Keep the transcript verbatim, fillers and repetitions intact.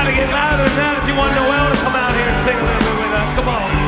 gotta get louder than that if you want Noel to come out here and sing a little bit with us. Come on.